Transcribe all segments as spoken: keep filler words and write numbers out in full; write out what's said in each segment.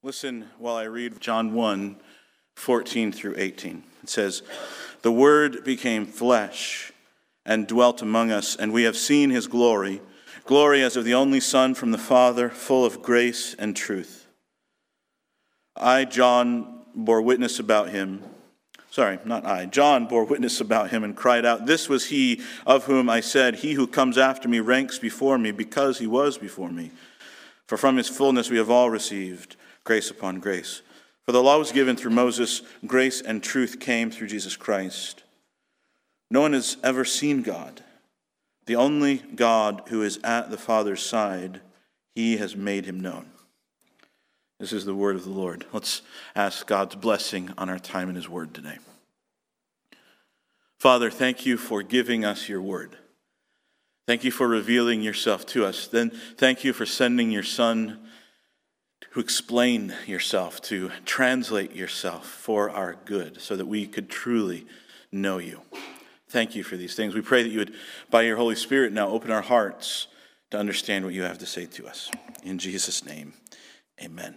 Listen while I read John one, fourteen through eighteen. It says, "The Word became flesh and dwelt among us, and we have seen his glory, glory as of the only Son from the Father, full of grace and truth. I, John, bore witness about him. Sorry, not I. John bore witness about him and cried out, 'This was he of whom I said, he who comes after me ranks before me, because he was before me. For from his fullness we have all received grace upon grace. For the law was given through Moses, grace and truth came through Jesus Christ. No one has ever seen God. The only God who is at the Father's side, he has made him known.'" This is the word of the Lord. Let's ask God's blessing on our time in his word today. Father, thank you for giving us your word. Thank you for revealing yourself to us. Then thank you for sending your Son to explain yourself, to translate yourself for our good, so that we could truly know you. Thank you for these things. We pray that you would, by your Holy Spirit, now open our hearts to understand what you have to say to us. In Jesus' name, amen.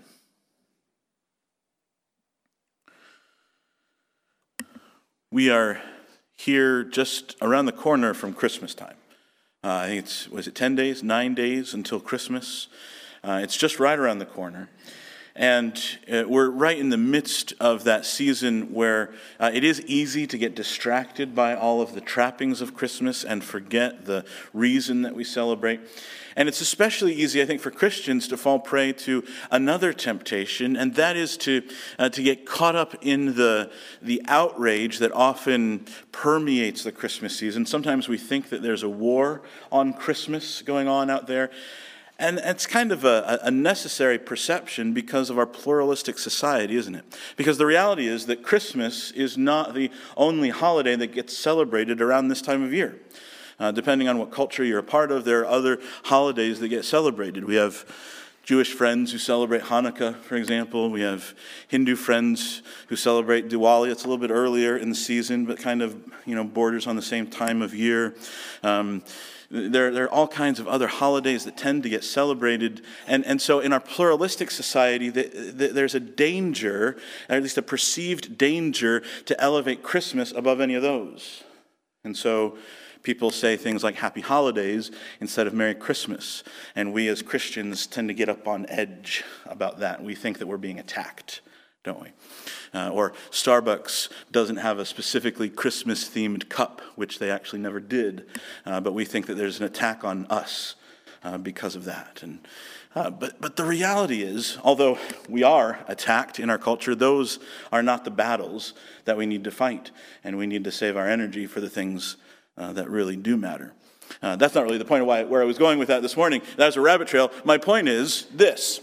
We are here just around the corner from Christmas time. Uh, I think it's, was it ten days, nine days until Christmas? Uh, it's just right around the corner. And uh, we're right in the midst of that season where uh, it is easy to get distracted by all of the trappings of Christmas and forget the reason that we celebrate. And it's especially easy, I think, for Christians to fall prey to another temptation, and that is to uh, to get caught up in the, the outrage that often permeates the Christmas season. Sometimes we think that there's a war on Christmas going on out there. And it's kind of a, a necessary perception because of our pluralistic society, isn't it? Because the reality is that Christmas is not the only holiday that gets celebrated around this time of year. Uh, depending on what culture you're a part of, there are other holidays that get celebrated. We have Jewish friends who celebrate Hanukkah, for example. We have Hindu friends who celebrate Diwali. It's a little bit earlier in the season, but kind of, you know, borders on the same time of year. Um, There, there are all kinds of other holidays that tend to get celebrated. And, and so in our pluralistic society, the, the, there's a danger, or at least a perceived danger, to elevate Christmas above any of those. And so people say things like Happy Holidays instead of Merry Christmas. And we as Christians tend to get up on edge about that. We think that we're being attacked, don't we? Uh, or Starbucks doesn't have a specifically Christmas-themed cup, which they actually never did, uh, but we think that there's an attack on us uh, because of that. And uh, but but the reality is, although we are attacked in our culture, those are not the battles that we need to fight, and we need to save our energy for the things uh, that really do matter. Uh, that's not really the point of why, where I was going with that this morning. That was a rabbit trail. My point is this.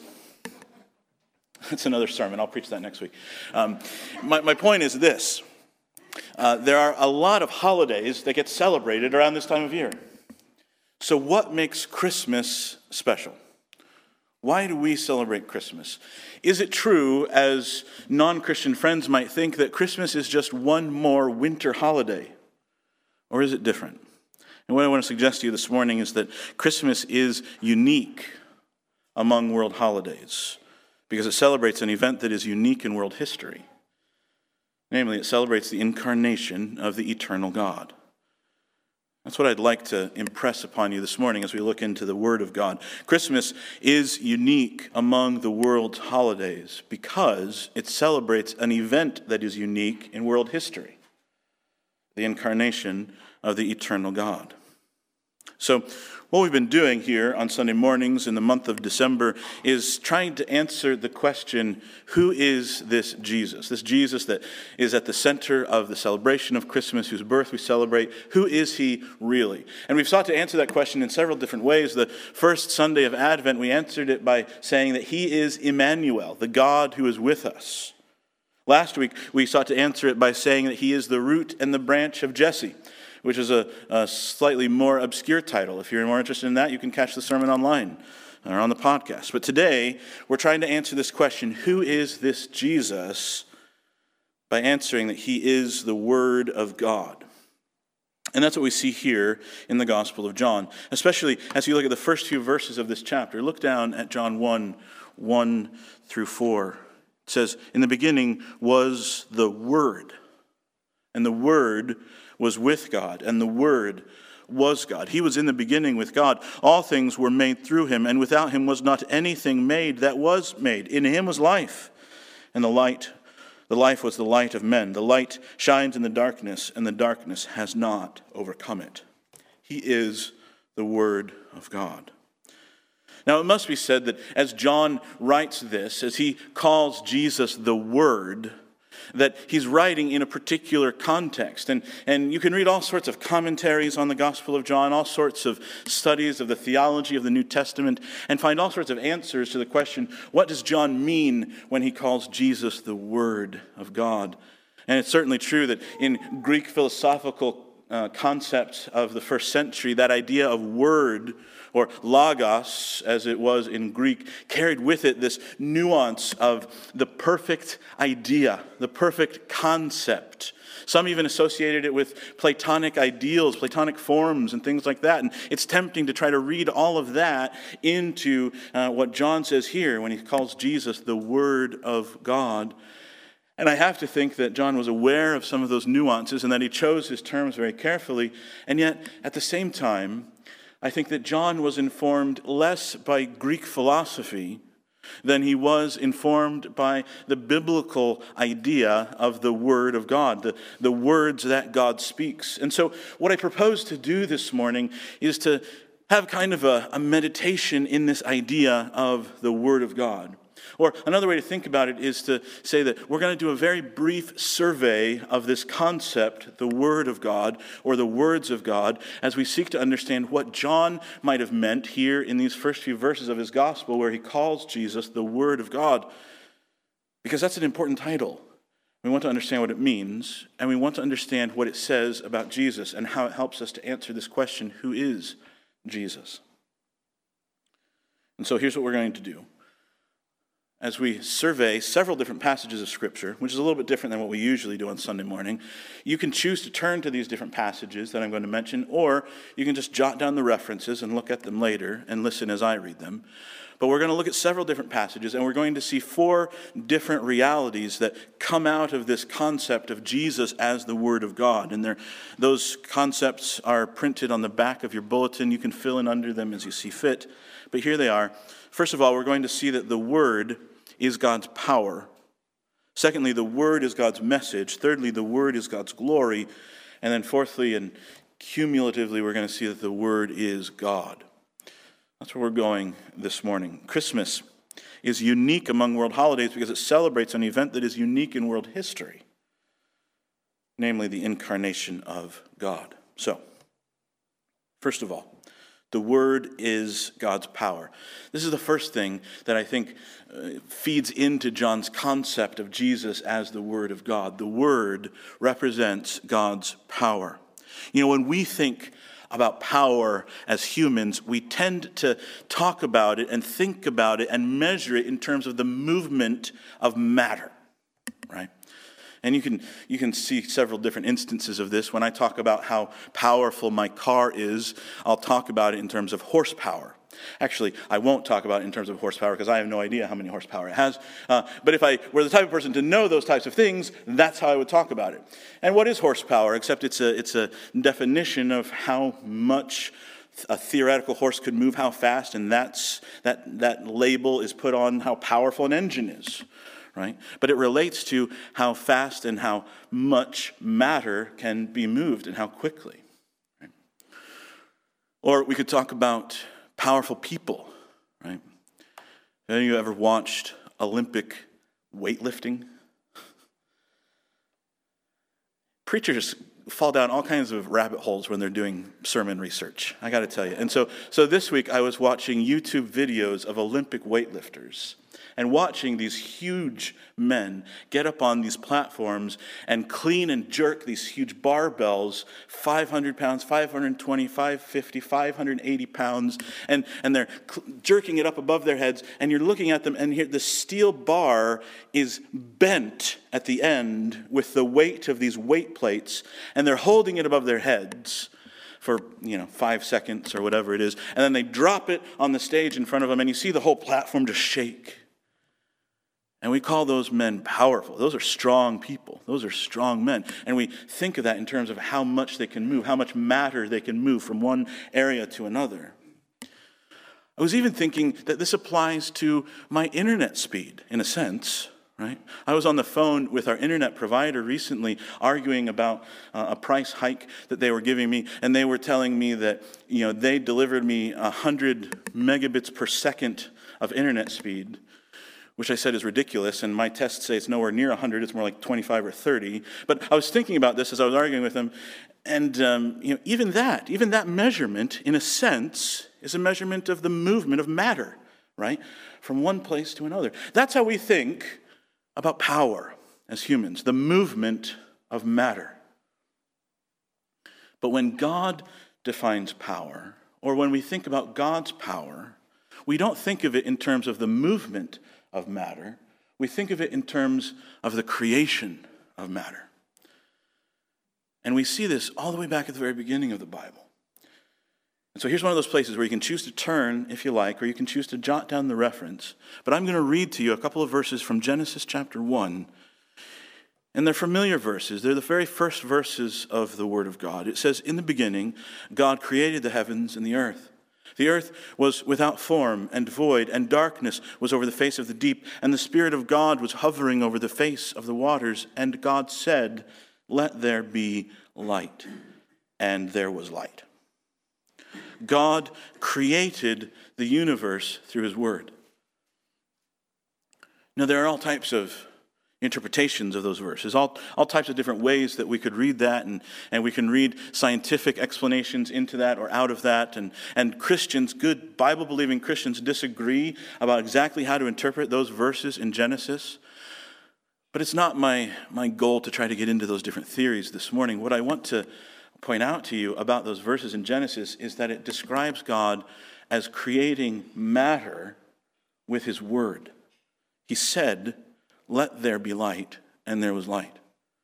That's another sermon. I'll preach that next week. Um, my, my point is this. Uh, there are a lot of holidays that get celebrated around this time of year. So what makes Christmas special? Why do we celebrate Christmas? Is it true, as non-Christian friends might think, that Christmas is just one more winter holiday? Or is it different? And what I want to suggest to you this morning is that Christmas is unique among world holidays, because it celebrates an event that is unique in world history. Namely, it celebrates the incarnation of the eternal God. That's what I'd like to impress upon you this morning as we look into the Word of God. Christmas is unique among the world's holidays because it celebrates an event that is unique in world history, the incarnation of the eternal God. So, what we've been doing here on Sunday mornings in the month of December is trying to answer the question, who is this Jesus? This Jesus that is at the center of the celebration of Christmas, whose birth we celebrate. Who is he really? And we've sought to answer that question in several different ways. The first Sunday of Advent, we answered it by saying that he is Emmanuel, the God who is with us. Last week, we sought to answer it by saying that he is the root and the branch of Jesse, which is a, a slightly more obscure title. If you're more interested in that, you can catch the sermon online or on the podcast. But today, we're trying to answer this question, who is this Jesus, by answering that he is the Word of God. And that's what we see here in the Gospel of John, especially as you look at the first few verses of this chapter. Look down at John one, one through four. It says, "In the beginning was the Word, and the Word was with God, and the Word was God. He was in the beginning with God. All things were made through him, and without him was not anything made that was made. In him was life, and the light, the life was the light of men. The light shines in the darkness, and the darkness has not overcome it." He is the Word of God. Now, it must be said that as John writes this, as he calls Jesus the Word, that he's writing in a particular context. And, and you can read all sorts of commentaries on the Gospel of John, all sorts of studies of the theology of the New Testament, and find all sorts of answers to the question, what does John mean when he calls Jesus the Word of God? And it's certainly true that in Greek philosophical uh, concepts of the first century, that idea of word, or logos, as it was in Greek, carried with it this nuance of the perfect idea, the perfect concept. Some even associated it with Platonic ideals, Platonic forms, and things like that. And it's tempting to try to read all of that into uh, what John says here when he calls Jesus the Word of God. And I have to think that John was aware of some of those nuances and that he chose his terms very carefully. And yet, at the same time, I think that John was informed less by Greek philosophy than he was informed by the biblical idea of the Word of God, the, the words that God speaks. And so what I propose to do this morning is to have kind of a, a meditation in this idea of the Word of God. Or another way to think about it is to say that we're going to do a very brief survey of this concept, the Word of God, or the words of God, as we seek to understand what John might have meant here in these first few verses of his gospel, where he calls Jesus the Word of God. Because that's an important title. We want to understand what it means, and we want to understand what it says about Jesus and how it helps us to answer this question, who is Jesus? And so here's what we're going to do. As we survey several different passages of Scripture, which is a little bit different than what we usually do on Sunday morning, you can choose to turn to these different passages that I'm going to mention, or you can just jot down the references and look at them later and listen as I read them. But we're going to look at several different passages, and we're going to see four different realities that come out of this concept of Jesus as the Word of God. And those concepts are printed on the back of your bulletin. You can fill in under them as you see fit. But here they are. First of all, we're going to see that the Word is God's power. Secondly, the Word is God's message. Thirdly, the Word is God's glory. And then fourthly and cumulatively, we're going to see that the Word is God. That's where we're going this morning. Christmas is unique among world holidays because it celebrates an event that is unique in world history, namely the incarnation of God. So, first of all, the Word is God's power. This is the first thing that I think uh, feeds into John's concept of Jesus as the Word of God. The Word represents God's power. You know, when we think about power as humans, we tend to talk about it and think about it and measure it in terms of the movement of matter, right? And you can you can see several different instances of this. When I talk about how powerful my car is, I'll talk about it in terms of horsepower. Actually, I won't talk about it in terms of horsepower because I have no idea how many horsepower it has. Uh, but if I were the type of person to know those types of things, that's how I would talk about it. And what is horsepower? Except it's a it's a definition of how much a theoretical horse could move, how fast, and that's that that label is put on how powerful an engine is. Right? But it relates to how fast and how much matter can be moved and how quickly. Right? Or we could talk about powerful people. Right? Have you ever watched Olympic weightlifting? Preachers fall down all kinds of rabbit holes when they're doing sermon research, I got to tell you. And so, so this week I was watching YouTube videos of Olympic weightlifters and watching these huge men get up on these platforms and clean and jerk these huge barbells, five hundred pounds, five twenty, five fifty, five eighty pounds, and, and they're jerking it up above their heads, and you're looking at them, and here the steel bar is bent at the end with the weight of these weight plates, and they're holding it above their heads for, you know, five seconds or whatever it is, and then they drop it on the stage in front of them, and you see the whole platform just shake. And we call those men powerful. Those are strong people. Those are strong men. And we think of that in terms of how much they can move, how much matter they can move from one area to another. I was even thinking that this applies to my internet speed, in a sense, right? I was on the phone with our internet provider recently arguing about uh, a price hike that they were giving me, and they were telling me that, you know, they delivered me one hundred megabits per second of internet speed, which I said is ridiculous, and my tests say it's nowhere near one hundred, it's more like twenty-five or thirty. But I was thinking about this as I was arguing with them, and um, you know, even that, even that measurement, in a sense, is a measurement of the movement of matter, right? From one place to another. That's how we think about power as humans, the movement of matter. But when God defines power, or when we think about God's power, we don't think of it in terms of the movement of matter. We think of it in terms of the creation of matter. And we see this all the way back at the very beginning of the Bible. And so here's one of those places where you can choose to turn, if you like, or you can choose to jot down the reference. But I'm going to read to you a couple of verses from Genesis chapter one. And they're familiar verses. They're the very first verses of the Word of God. It says, "In the beginning, God created the heavens and the earth. The earth was without form and void, and darkness was over the face of the deep, and the Spirit of God was hovering over the face of the waters. And God said, 'Let there be light.' And there was light." God created the universe through his word. Now, there are all types of interpretations of those verses, all, all types of different ways that we could read that, and, and we can read scientific explanations into that or out of that, and, and Christians, good Bible-believing Christians, disagree about exactly how to interpret those verses in Genesis. But it's not my, my goal to try to get into those different theories this morning. What I want to point out to you about those verses in Genesis is that it describes God as creating matter with his word. He said, "Let there be light," and there was light.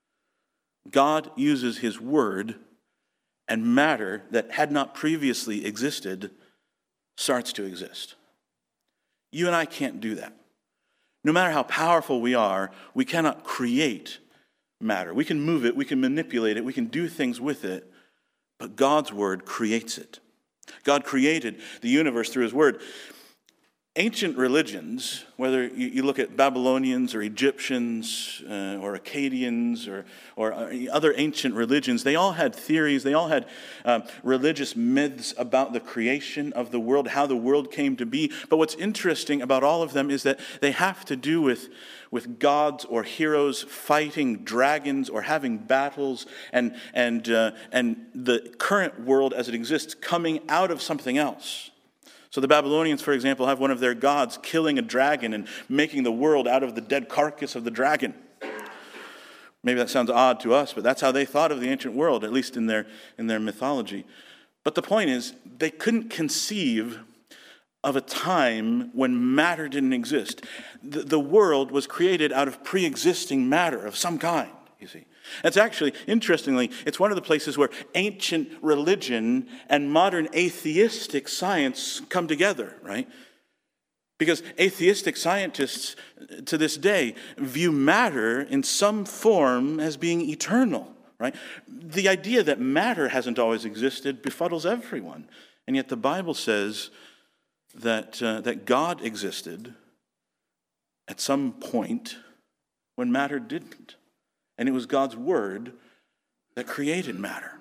God uses his word, and matter that had not previously existed starts to exist. You and I can't do that. No matter how powerful we are, we cannot create matter. We can move it, we can manipulate it, we can do things with it, but God's word creates it. God created the universe through his word. Ancient religions, whether you look at Babylonians or Egyptians uh, or Akkadians or, or other ancient religions, they all had theories, they all had um, religious myths about the creation of the world, how the world came to be. But what's interesting about all of them is that they have to do with, with gods or heroes fighting dragons or having battles, and, and, uh, and the current world as it exists coming out of something else. So the Babylonians, for example, have one of their gods killing a dragon and making the world out of the dead carcass of the dragon. Maybe that sounds odd to us, but that's how they thought of the ancient world, at least in their, in their mythology. But the point is, they couldn't conceive of a time when matter didn't exist. The, the world was created out of pre-existing matter of some kind, you see. It's actually, interestingly, it's one of the places where ancient religion and modern atheistic science come together, right? Because atheistic scientists to this day view matter in some form as being eternal, right? The idea that matter hasn't always existed befuddles everyone. And yet the Bible says that, uh, that God existed at some point when matter didn't. And it was God's word that created matter.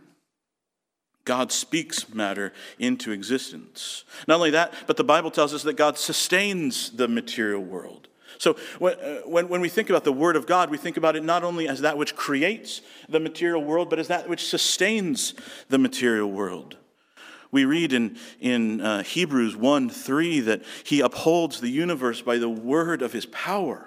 God speaks matter into existence. Not only that, but the Bible tells us that God sustains the material world. So when, when we think about the word of God, we think about it not only as that which creates the material world, but as that which sustains the material world. We read in, in uh, Hebrews one three that he upholds the universe by the word of his power.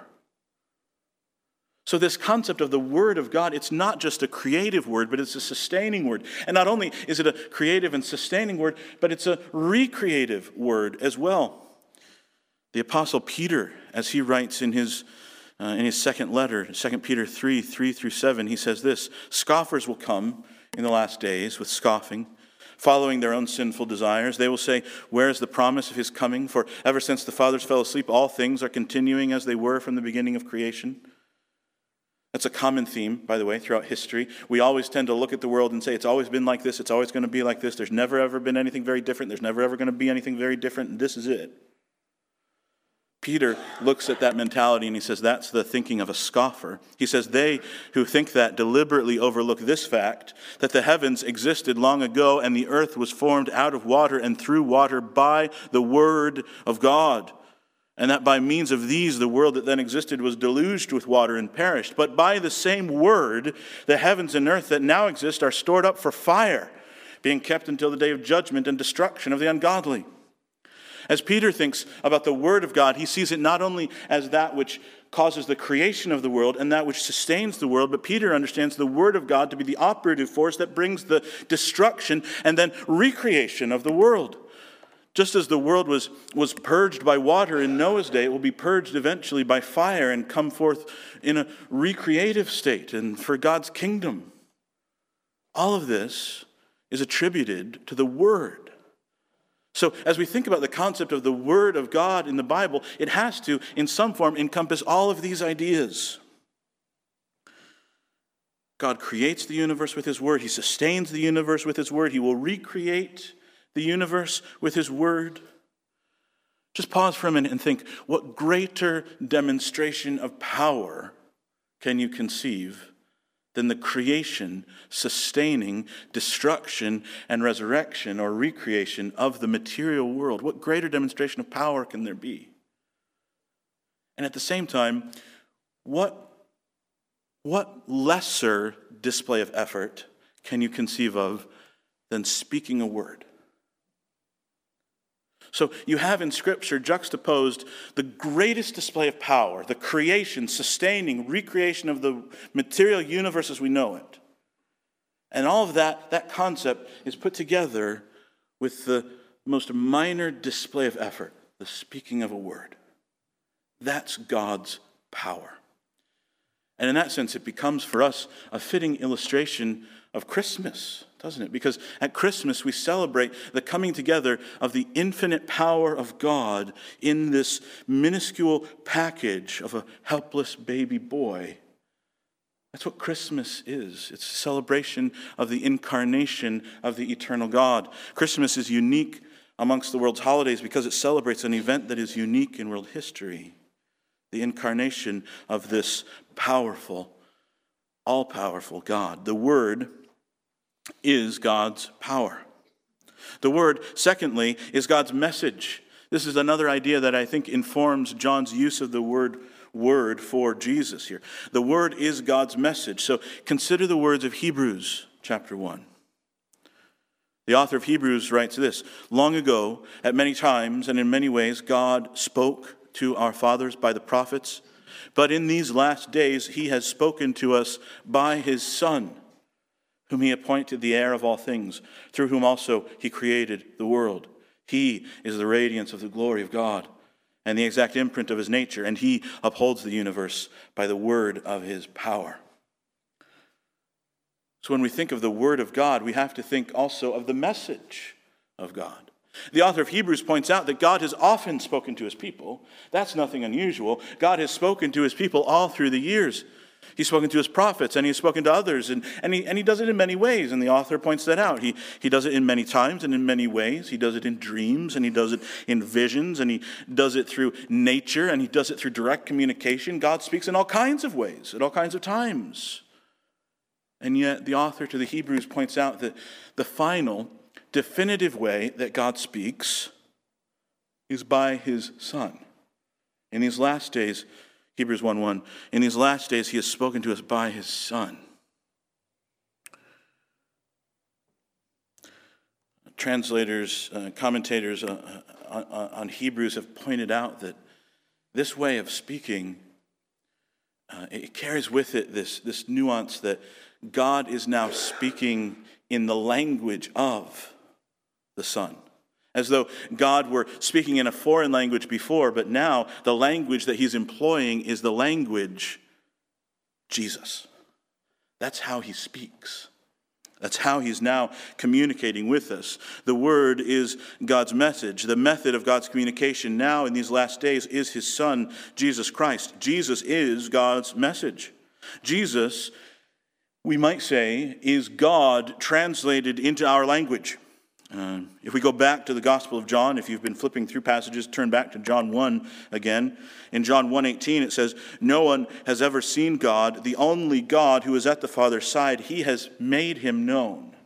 So this concept of the word of God, it's not just a creative word, but it's a sustaining word. And not only is it a creative and sustaining word, but it's a recreative word as well. The Apostle Peter, as he writes in his, uh, in his second letter, Second Peter three, three through seven, he says this: "Scoffers will come in the last days with scoffing, following their own sinful desires. They will say, where is the promise of his coming? For ever since the fathers fell asleep, all things are continuing as they were from the beginning of creation. That's a common theme, by the way, throughout history. We always tend to look at the world and say, it's always been like this, it's always going to be like this, there's never ever been anything very different, there's never ever going to be anything very different, and this is it. Peter looks at that mentality and he says, that's the thinking of a scoffer. He says, they who think that deliberately overlook this fact, that the heavens existed long ago and the earth was formed out of water and through water by the word of God. And that by means of these, the world that then existed was deluged with water and perished. But by the same word, the heavens and earth that now exist are stored up for fire, being kept until the day of judgment and destruction of the ungodly. As Peter thinks about the word of God, he sees it not only as that which causes the creation of the world and that which sustains the world, but Peter understands the word of God to be the operative force that brings the destruction and then recreation of the world. Just as the world was, was purged by water in Noah's day, it will be purged eventually by fire and come forth in a recreative state and for God's kingdom. All of this is attributed to the Word. So as we think about the concept of the Word of God in the Bible, it has to, in some form, encompass all of these ideas. God creates the universe with His Word. He sustains the universe with His Word. He will recreate the universe with His Word. Just pause for a minute and think, what greater demonstration of power can you conceive than the creation, sustaining, destruction, and resurrection or recreation of the material world? What greater demonstration of power can there be? And at the same time, what, what lesser display of effort can you conceive of than speaking a word? So you have in Scripture juxtaposed the greatest display of power, the creation, sustaining, recreation of the material universe as we know it. And all of that, that concept is put together with the most minor display of effort, the speaking of a word. That's God's power. And in that sense, it becomes for us a fitting illustration of Christmas, doesn't it? Because at Christmas, we celebrate the coming together of the infinite power of God in this minuscule package of a helpless baby boy. That's what Christmas is. It's a celebration of the incarnation of the eternal God. Christmas is unique amongst the world's holidays because it celebrates an event that is unique in world history. The incarnation of this powerful, all-powerful God. The Word is God's power. The Word, secondly, is God's message. This is another idea that I think informs John's use of the word word for Jesus here. The Word is God's message. So consider the words of Hebrews chapter one. The author of Hebrews writes this: long ago, at many times and in many ways, God spoke to our fathers by the prophets, but in these last days he has spoken to us by his Son, whom he appointed the heir of all things, through whom also he created the world. He is the radiance of the glory of God and the exact imprint of his nature, and he upholds the universe by the word of his power. So when we think of the word of God, we have to think also of the message of God. The author of Hebrews points out that God has often spoken to his people. That's nothing unusual. God has spoken to his people all through the years. He's spoken to his prophets, and he's spoken to others, and, and, he, and he does it in many ways, and the author points that out. He, he does it in many times and in many ways. He does it in dreams, and he does it in visions, and he does it through nature, and he does it through direct communication. God speaks in all kinds of ways, at all kinds of times. And yet the author to the Hebrews points out that the final, definitive way that God speaks is by his Son. In these last days, Hebrews one one, in these last days he has spoken to us by his Son. Translators, uh, commentators uh, on, on Hebrews have pointed out that this way of speaking, uh, it carries with it this, this nuance that God is now speaking in the language of the Son. As though God were speaking in a foreign language before, but now the language that he's employing is the language Jesus. That's how he speaks. That's how he's now communicating with us. The Word is God's message. The method of God's communication now in these last days is his Son, Jesus Christ. Jesus is God's message. Jesus, we might say, is God translated into our language. Uh, if we go back to the Gospel of John, if you've been flipping through passages, turn back to John one again. In John one eighteen, it says, "No one has ever seen God, the only God who is at the Father's side. He has made him known."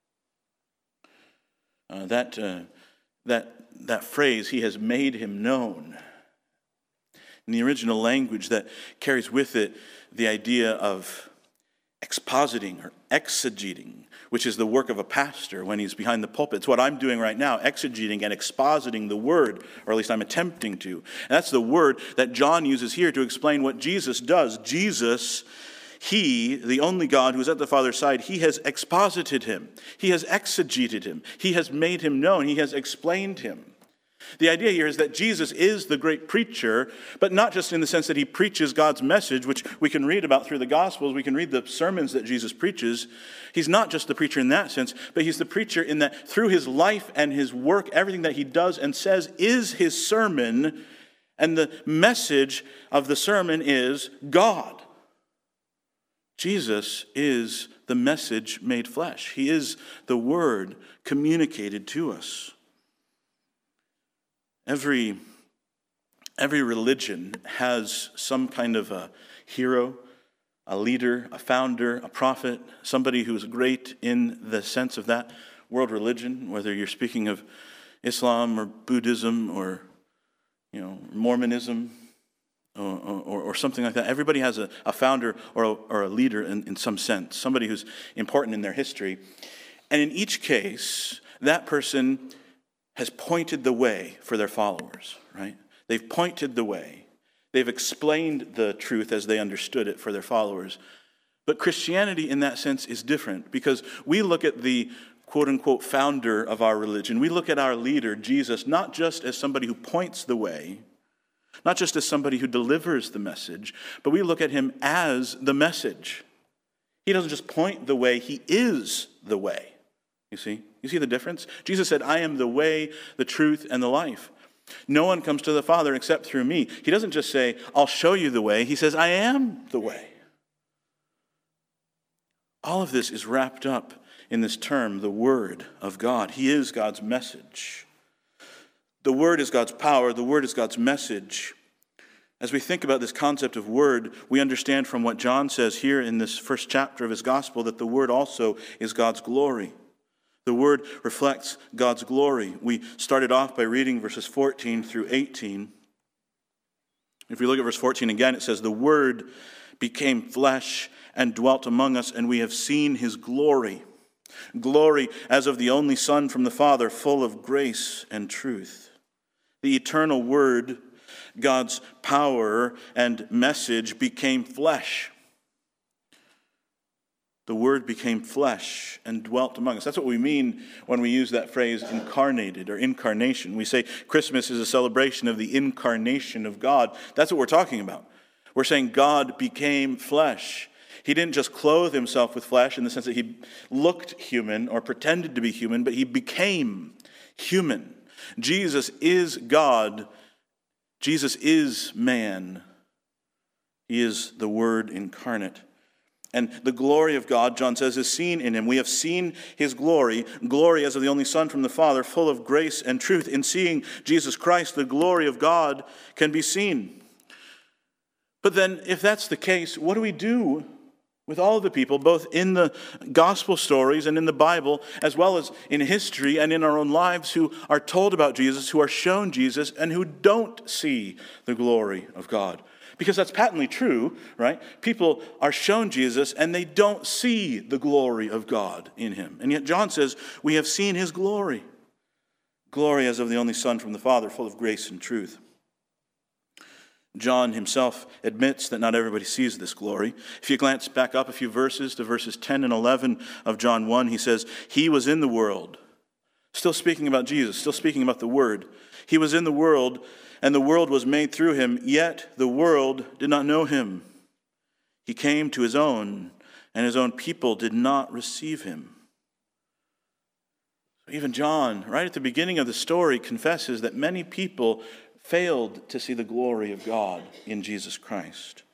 Uh, that, uh, that, that phrase, "he has made him known," in the original language, that carries with it the idea of expositing or exegeting, which is the work of a pastor when he's behind the pulpit. It's what I'm doing right now, exegeting and expositing the word, or at least I'm attempting to. And that's the word that John uses here to explain what Jesus does. Jesus, he, the only God who is at the Father's side, he has exposited him. He has exegeted him. He has made him known. He has explained him. The idea here is that Jesus is the great preacher, but not just in the sense that he preaches God's message, which we can read about through the Gospels. We can read the sermons that Jesus preaches. He's not just the preacher in that sense, but he's the preacher in that through his life and his work, everything that he does and says is his sermon, and the message of the sermon is God. Jesus is the message made flesh. He is the word communicated to us. Every, every religion has some kind of a hero, a leader, a founder, a prophet, somebody who is great in the sense of that world religion, whether you're speaking of Islam or Buddhism or, you know, Mormonism or, or, or something like that. Everybody has a, a founder or a, or a leader in, in some sense, somebody who's important in their history. And in each case, that person has pointed the way for their followers, right? They've pointed the way. They've explained the truth as they understood it for their followers. But Christianity in that sense is different, because we look at the quote-unquote founder of our religion. We look at our leader, Jesus, not just as somebody who points the way, not just as somebody who delivers the message, but we look at him as the message. He doesn't just point the way, he is the way. You see? You see the difference? Jesus said, "I am the way, the truth, and the life. No one comes to the Father except through me." He doesn't just say, "I'll show you the way." He says, "I am the way." All of this is wrapped up in this term, the Word of God. He is God's message. The Word is God's power. The Word is God's message. As we think about this concept of word, we understand from what John says here in this first chapter of his gospel that the Word also is God's glory. The Word reflects God's glory. We started off by reading verses fourteen through eighteen. If we look at verse fourteen again, it says, "The Word became flesh and dwelt among us, and we have seen his glory. Glory as of the only Son from the Father, full of grace and truth." The eternal Word, God's power and message, became flesh. The Word became flesh and dwelt among us. That's what we mean when we use that phrase incarnated or incarnation. We say Christmas is a celebration of the incarnation of God. That's what we're talking about. We're saying God became flesh. He didn't just clothe himself with flesh in the sense that he looked human or pretended to be human, but he became human. Jesus is God. Jesus is man. He is the Word incarnate. And the glory of God, John says, is seen in him. We have seen his glory, glory as of the only Son from the Father, full of grace and truth. In seeing Jesus Christ, the glory of God can be seen. But then, if that's the case, what do we do with all of the people, both in the gospel stories and in the Bible, as well as in history and in our own lives, who are told about Jesus, who are shown Jesus, and who don't see the glory of God? Because that's patently true, right? People are shown Jesus and they don't see the glory of God in him. And yet John says, we have seen his glory. Glory as of the only Son from the Father, full of grace and truth. John himself admits that not everybody sees this glory. If you glance back up a few verses to verses ten and eleven of John one, he says, "He was in the world." Still speaking about Jesus, still speaking about the Word. "He was in the world, and the world was made through him, yet the world did not know him. He came to his own, and his own people did not receive him." Even John, right at the beginning of the story, confesses that many people failed to see the glory of God in Jesus Christ.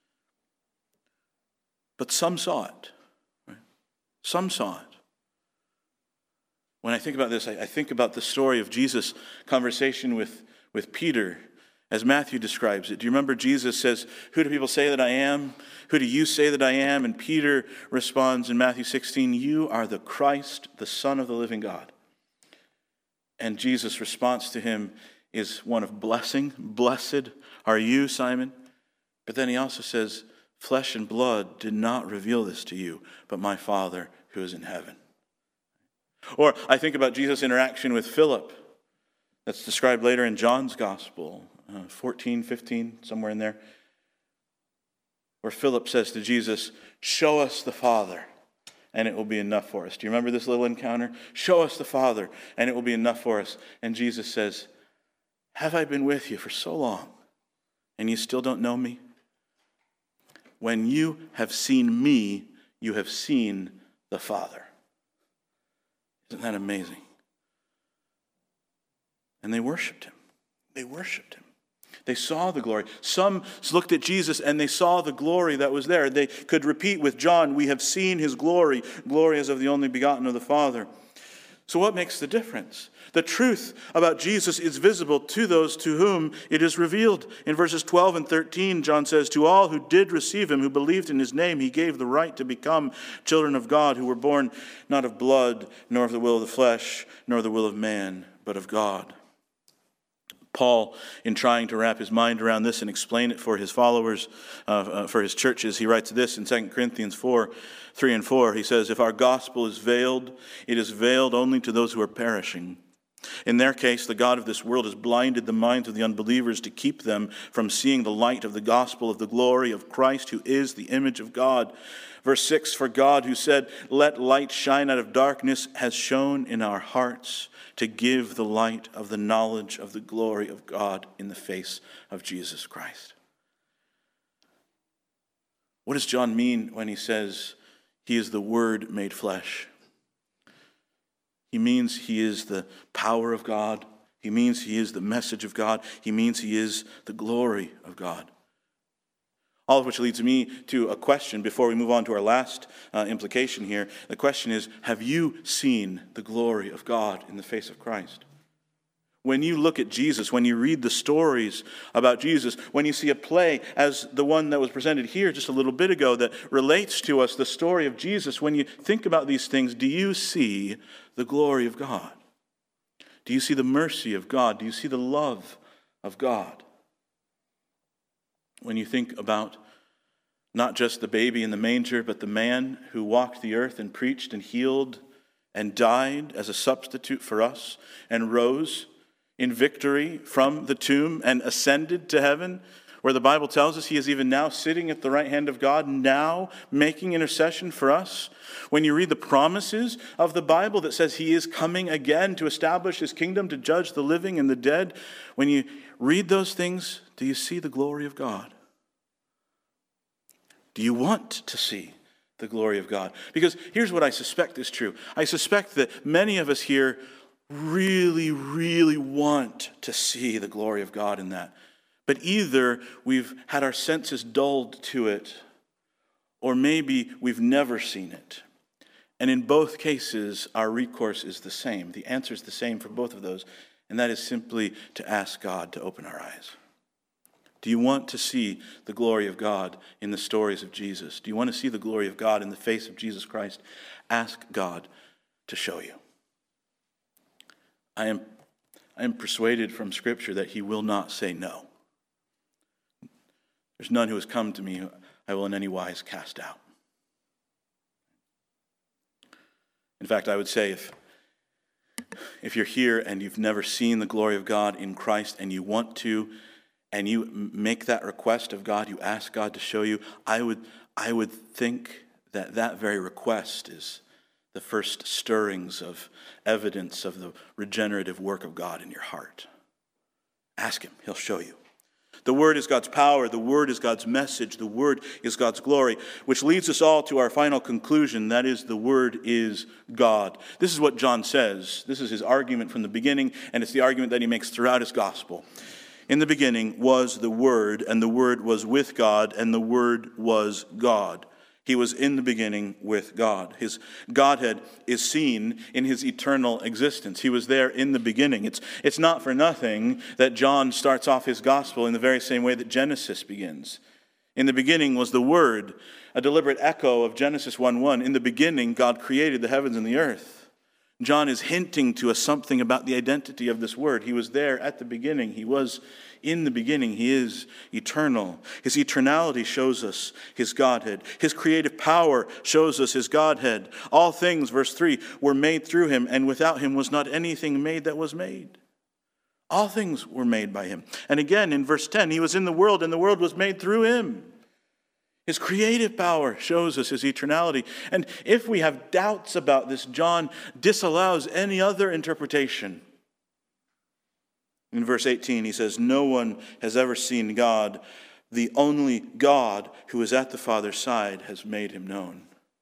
But some saw it. Right? Some saw it. When I think about this, I, I think about the story of Jesus' conversation with, with Peter, as Matthew describes it. Do you remember Jesus says, "Who do people say that I am? Who do you say that I am?" And Peter responds in Matthew sixteen, "You are the Christ, the Son of the living God." And Jesus' response to him is one of blessing. "Blessed are you, Simon." But then he also says, "Flesh and blood did not reveal this to you, but my Father who is in heaven." Or I think about Jesus' interaction with Philip. That's described later in John's Gospel, uh, fourteen, fifteen, somewhere in there, where Philip says to Jesus, "Show us the Father, and it will be enough for us." Do you remember this little encounter? "Show us the Father, and it will be enough for us." And Jesus says, "Have I been with you for so long, and you still don't know me? When you have seen me, you have seen the Father." Isn't that amazing? And they worshiped him. They worshiped him. They saw the glory. Some looked at Jesus and they saw the glory that was there. They could repeat with John, "We have seen his glory, glory as of the only begotten of the Father." So what makes the difference? The truth about Jesus is visible to those to whom it is revealed. In verses twelve and thirteen, John says, "To all who did receive him, who believed in his name, he gave the right to become children of God, who were born not of blood, nor of the will of the flesh, nor the will of man, but of God." Paul, in trying to wrap his mind around this and explain it for his followers, uh, uh, for his churches, he writes this in Second Corinthians four, three and four. He says, "If our gospel is veiled, it is veiled only to those who are perishing. In their case, the God of this world has blinded the minds of the unbelievers to keep them from seeing the light of the gospel of the glory of Christ, who is the image of God." Verse six, "For God, who said, 'Let light shine out of darkness,' has shone in our hearts to give the light of the knowledge of the glory of God in the face of Jesus Christ." What does John mean when he says he is the Word made flesh? He means he is the power of God. He means he is the message of God. He means he is the glory of God. All of which leads me to a question before we move on to our last uh, implication here. The question is, have you seen the glory of God in the face of Christ? When you look at Jesus, when you read the stories about Jesus, when you see a play as the one that was presented here just a little bit ago that relates to us the story of Jesus, when you think about these things, do you see the glory of God? Do you see the mercy of God? Do you see the love of God? When you think about not just the baby in the manger, but the man who walked the earth and preached and healed and died as a substitute for us and rose in victory from the tomb and ascended to heaven, where the Bible tells us he is even now sitting at the right hand of God, now making intercession for us. When you read the promises of the Bible that says he is coming again to establish his kingdom, to judge the living and the dead, when you read those things, do you see the glory of God? Do you want to see the glory of God? Because here's what I suspect is true. I suspect that many of us here really, really want to see the glory of God in that. But either we've had our senses dulled to it, or maybe we've never seen it. And in both cases, our recourse is the same. The answer is the same for both of those, and that is simply to ask God to open our eyes. Do you want to see the glory of God in the stories of Jesus? Do you want to see the glory of God in the face of Jesus Christ? Ask God to show you. I am, I am persuaded from Scripture that he will not say no. There's none who has come to me who I will in any wise cast out. In fact, I would say if, if you're here and you've never seen the glory of God in Christ and you want to, and you make that request of God, you ask God to show you, I would, I would think that that very request is the first stirrings of evidence of the regenerative work of God in your heart. Ask him, he'll show you. The Word is God's power. The Word is God's message. The Word is God's glory, which leads us all to our final conclusion. That is, the Word is God. This is what John says. This is his argument from the beginning, and it's the argument that he makes throughout his gospel. In the beginning was the Word, and the Word was with God, and the Word was God. He was in the beginning with God. His Godhead is seen in his eternal existence. He was there in the beginning. It's, it's not for nothing that John starts off his gospel in the very same way that Genesis begins. In the beginning was the Word, a deliberate echo of Genesis one one. In the beginning, God created the heavens and the earth. John is hinting to us something about the identity of this Word. He was there at the beginning. He was in the beginning. He is eternal. His eternality shows us his Godhead. His creative power shows us his Godhead. All things, verse three, were made through him, and without him was not anything made that was made. All things were made by him. And again, in verse ten, he was in the world, and the world was made through him. His creative power shows us his eternality. And if we have doubts about this, John disallows any other interpretation. In verse eighteen, he says, "No one has ever seen God. The only God who is at the Father's side has made him known."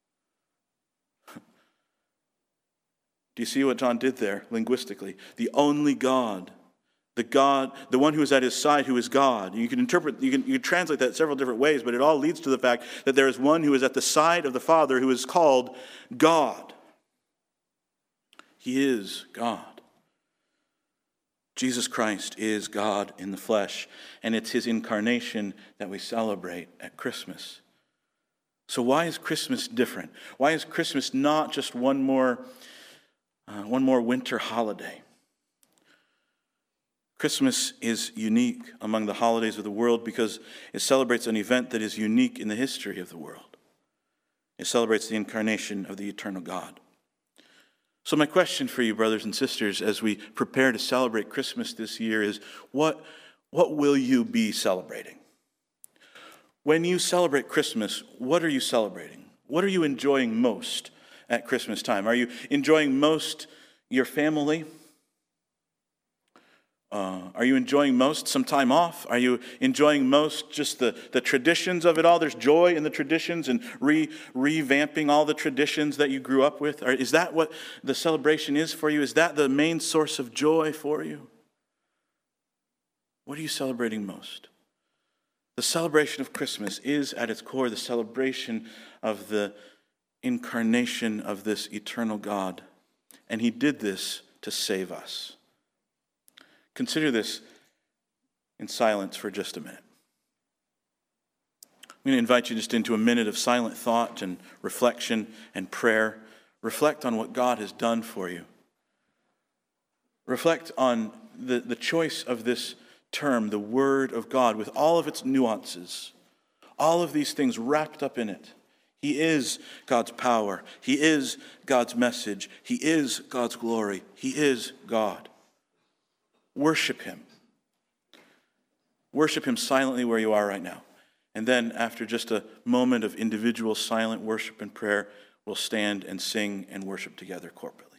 Do you see what John did there linguistically? The only God. The God, the one who is at his side, who is God. You can interpret, you can, you can translate that several different ways, but it all leads to the fact that there is one who is at the side of the Father who is called God. He is God. Jesus Christ is God in the flesh, and it's his incarnation that we celebrate at Christmas. So why is Christmas different? Why is Christmas not just one more, uh, one more winter holiday? Christmas is unique among the holidays of the world because it celebrates an event that is unique in the history of the world. It celebrates the incarnation of the eternal God. So my question for you, brothers and sisters, as we prepare to celebrate Christmas this year is, what, what will you be celebrating? When you celebrate Christmas, what are you celebrating? What are you enjoying most at Christmas time? Are you enjoying most your family? Uh, are you enjoying most some time off? Are you enjoying most just the, the traditions of it all? There's joy in the traditions and re, revamping all the traditions that you grew up with. Or is that what the celebration is for you? Is that the main source of joy for you? What are you celebrating most? The celebration of Christmas is at its core the celebration of the incarnation of this eternal God. And he did this to save us. Consider this in silence for just a minute. I'm going to invite you just into a minute of silent thought and reflection and prayer. Reflect on what God has done for you. Reflect on the, the choice of this term, the Word of God, with all of its nuances, all of these things wrapped up in it. He is God's power. He is God's message. He is God's glory. He is God. Worship him. Worship him silently where you are right now. And then after just a moment of individual silent worship and prayer, we'll stand and sing and worship together corporately.